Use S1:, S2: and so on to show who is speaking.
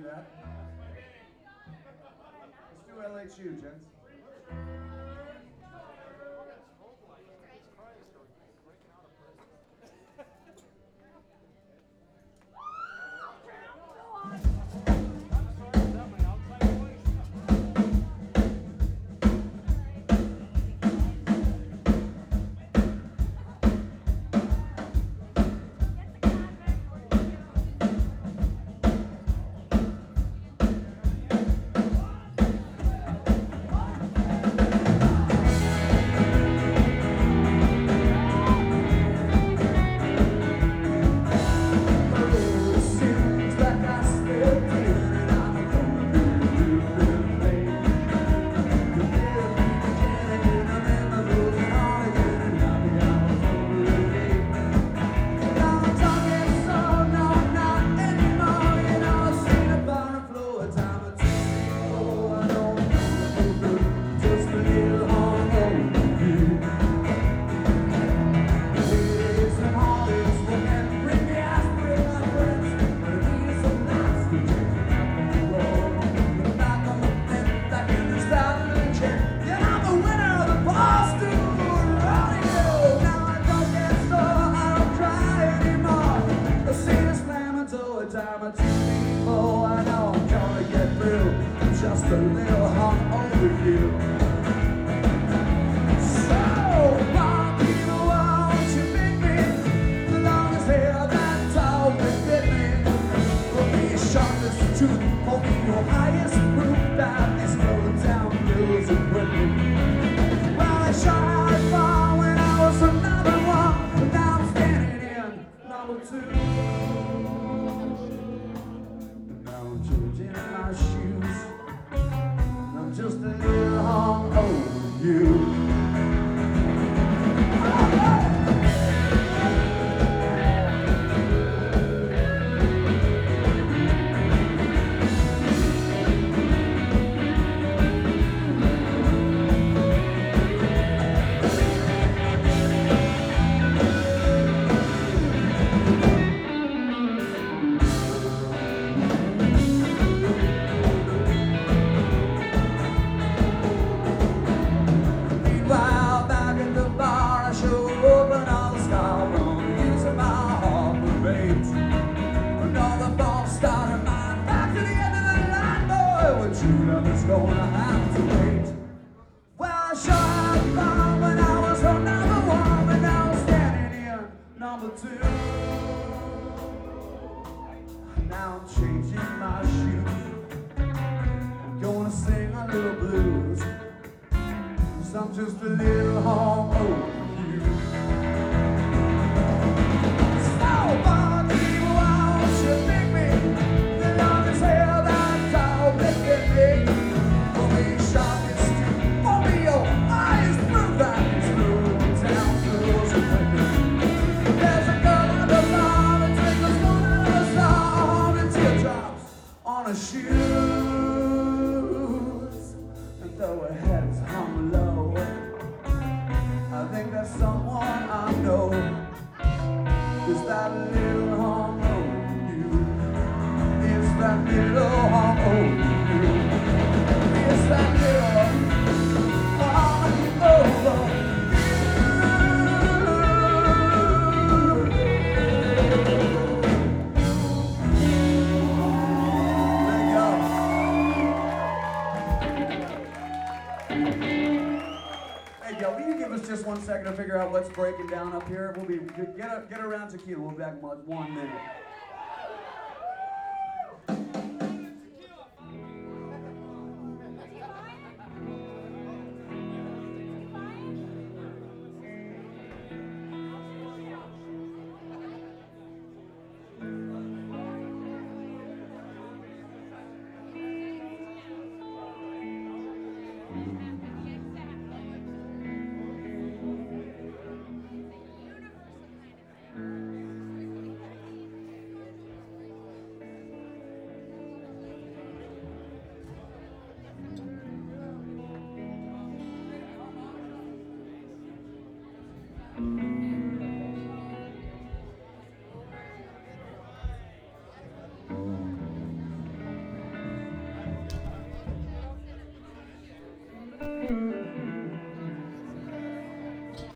S1: that. Let's do LHU, gents. Just a little hung over you. So, my people, won't you make me the longest hair that's always been me? For me, your sharpest tooth, for me, your highest proof that is rolling down blues and Whitney. Well, I shot out far when I was another one, but now I'm standing in number two. And now I'm changing my shoes. Just a little hung over you. It's gonna have to wait. Well, I sure had fun when I was on number one, but now I'm standing here, number two. Now I'm changing my shoes. I'm gonna sing a little blues, 'cause I'm just a little hung over you. So, my people, why won't you pick me? The longest hair that's all been me. Shoes, and though her head's hung low, I think there's someone I know. Is that little hung over you? Is that little hung over you? Is that little hung over you? Hey, yo, will you give us just 1 second to figure out what's breaking down up here? We'll be get around tequila. We'll be back in 1 minute.